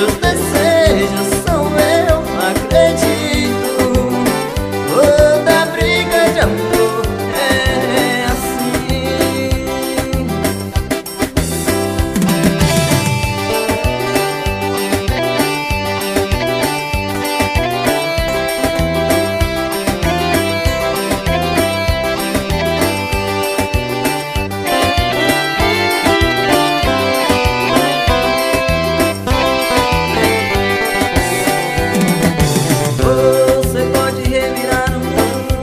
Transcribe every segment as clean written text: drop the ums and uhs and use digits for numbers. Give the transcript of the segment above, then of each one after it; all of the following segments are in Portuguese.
Seus desejos são eu, acredito. Toda briga de amor é assim. Você pode revirar o mundo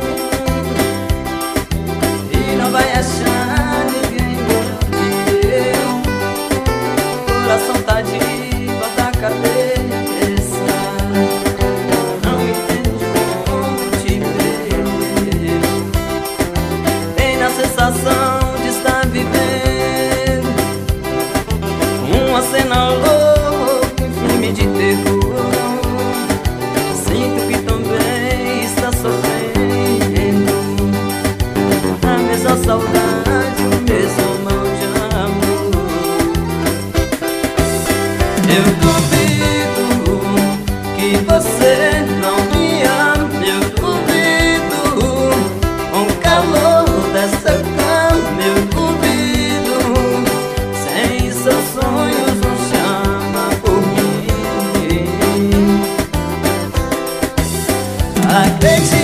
e não vai achar ninguém melhor que eu. Coração tá de bota cabeça, não entendo como te ver. Tem na sensação de estar vivendo uma cena louca, um filme de terror. Sinto que também está sofrendo a mesma saudade, o mesmo mal de amor. Eu duvido que você não me ama. Eu duvido com o calor dessa cama. Eu duvido sem seus sonhos não chama por mim. Acredito